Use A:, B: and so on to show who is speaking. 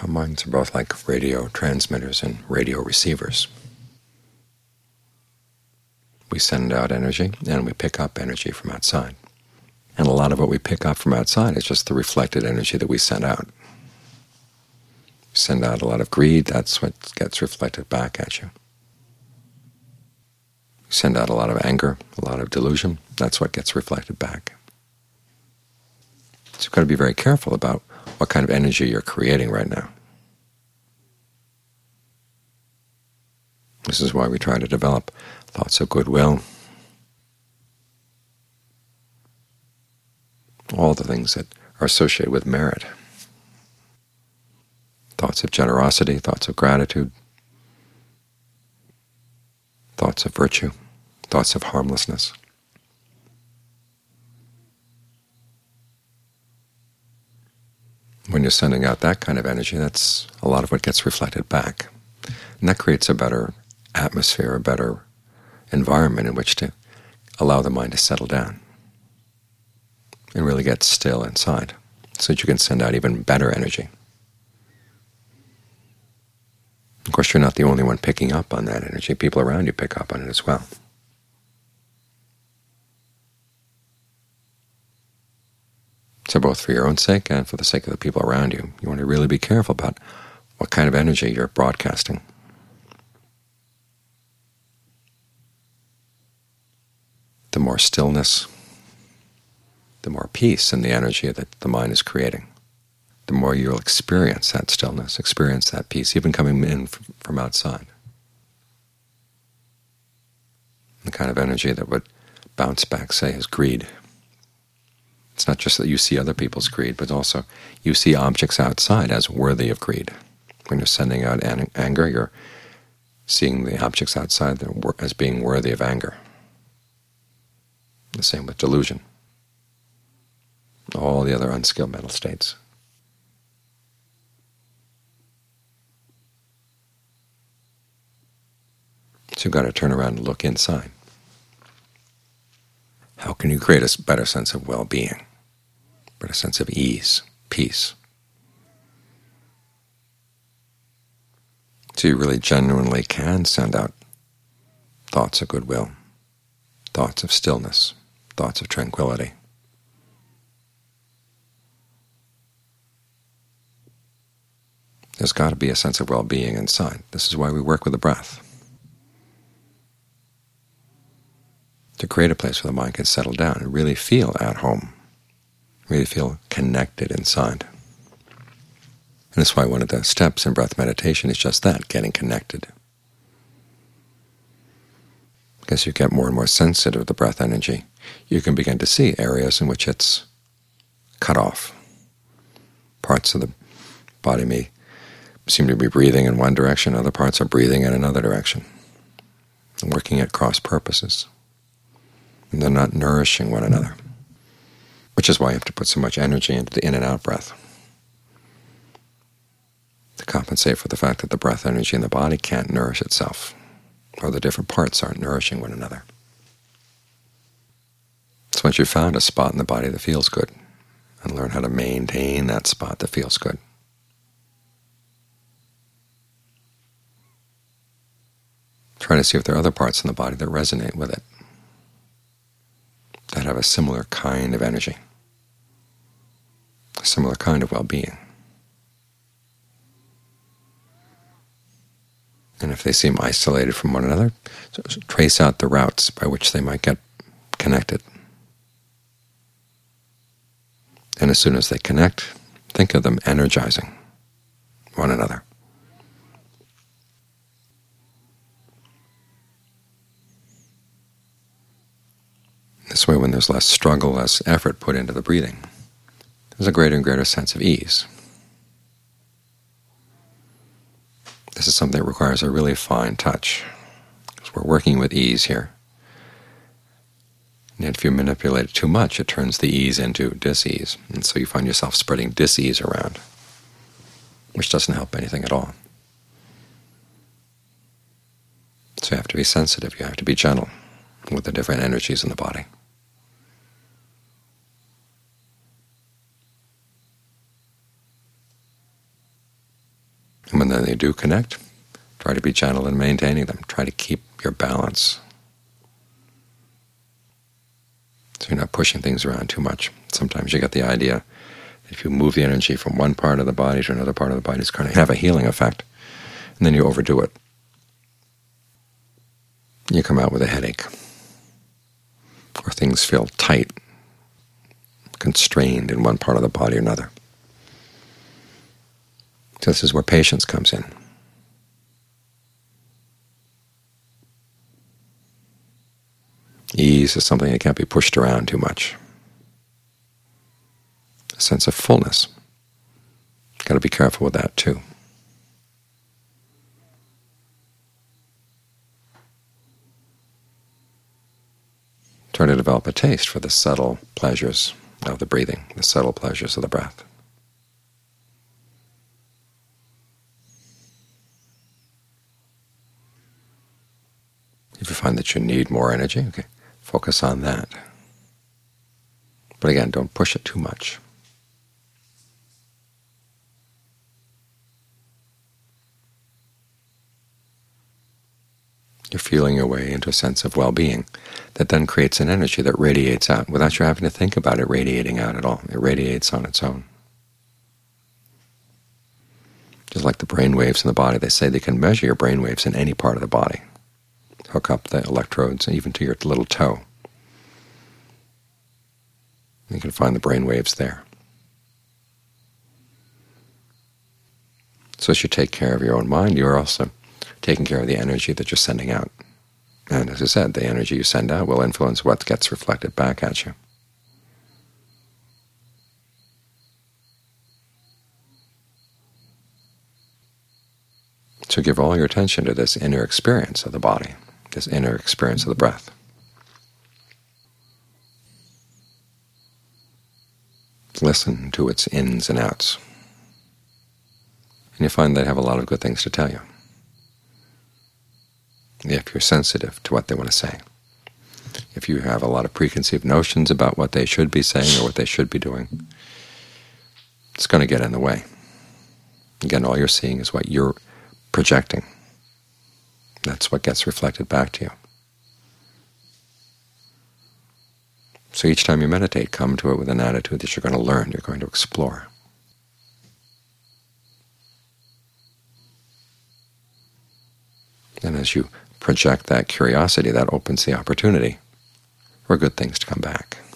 A: Our minds are both like radio transmitters and radio receivers. We send out energy, and we pick up energy from outside. And a lot of what we pick up from outside is just the reflected energy that we send out. You send out a lot of greed, that's what gets reflected back at you. You send out a lot of anger, a lot of delusion, that's what gets reflected back. So you've got to be very careful about what kind of energy you're creating right now. This is why we try to develop thoughts of goodwill, all the things that are associated with merit, thoughts of generosity, thoughts of gratitude, thoughts of virtue, thoughts of harmlessness. When you're sending out that kind of energy, that's a lot of what gets reflected back. And that creates a better atmosphere, a better environment in which to allow the mind to settle down and really get still inside so that you can send out even better energy. Of course, you're not the only one picking up on that energy. People around you pick up on it as well. So both for your own sake and for the sake of the people around you, you want to really be careful about what kind of energy you're broadcasting. The more stillness, the more peace in the energy that the mind is creating, the more you'll experience that stillness, experience that peace, even coming in from outside. The kind of energy that would bounce back, say, is greed. It's not just that you see other people's greed, but also you see objects outside as worthy of greed. When you're sending out anger, you're seeing the objects outside as being worthy of anger. The same with delusion, all the other unskilled mental states. So you've got to turn around and look inside. How can you create a better sense of well-being, better sense of ease, peace? So you really genuinely can send out thoughts of goodwill, thoughts of stillness, thoughts of tranquility. There's got to be a sense of well-being inside. This is why we work with the breath, to create a place where the mind can settle down and really feel at home, really feel connected inside. And that's why one of the steps in breath meditation is just that, getting connected. As you get more and more sensitive to the breath energy, you can begin to see areas in which it's cut off. Parts of the body may seem to be breathing in one direction, other parts are breathing in another direction, and working at cross purposes. And they're not nourishing one another, which is why you have to put so much energy into the in and out breath to compensate for the fact that the breath energy in the body can't nourish itself, or the different parts aren't nourishing one another. So once you've found a spot in the body that feels good, and learn how to maintain that spot that feels good, try to see if there are other parts in the body that resonate with it, that have a similar kind of energy, a similar kind of well-being. And if they seem isolated from one another, so trace out the routes by which they might get connected. And as soon as they connect, think of them energizing one another. This way, when there's less struggle, less effort put into the breathing, there's a greater and greater sense of ease. This is something that requires a really fine touch, because we're working with ease here. And if you manipulate it too much, it turns the ease into dis-ease, and so you find yourself spreading dis-ease around, which doesn't help anything at all. So you have to be sensitive, you have to be gentle with the different energies in the body. And when they do connect, try to be gentle in maintaining them. Try to keep your balance, so you're not pushing things around too much. Sometimes you get the idea that if you move the energy from one part of the body to another part of the body, it's going to have a healing effect, and then you overdo it. You come out with a headache, or things feel tight, constrained in one part of the body or another. So this is where patience comes in. Ease is something that can't be pushed around too much. A sense of fullness. Got to be careful with that too. Try to develop a taste for the subtle pleasures of the breathing, the subtle pleasures of the breath. If you find that you need more energy, okay, focus on that. But again, don't push it too much. You're feeling your way into a sense of well-being that then creates an energy that radiates out without you having to think about it radiating out at all. It radiates on its own. Just like the brain waves in the body, they say they can measure your brain waves in any part of the body. Hook up the electrodes even to your little toe. You can find the brain waves there. So as you take care of your own mind, you're also taking care of the energy that you're sending out. And as I said, the energy you send out will influence what gets reflected back at you. So give all your attention to this inner experience of the body, this inner experience of the breath. Listen to its ins and outs. And you find they have a lot of good things to tell you, if you're sensitive to what they want to say. If you have a lot of preconceived notions about what they should be saying or what they should be doing, it's going to get in the way. Again, all you're seeing is what you're projecting. That's what gets reflected back to you. So each time you meditate, come to it with an attitude that you're going to learn, you're going to explore. And as you project that curiosity, that opens the opportunity for good things to come back.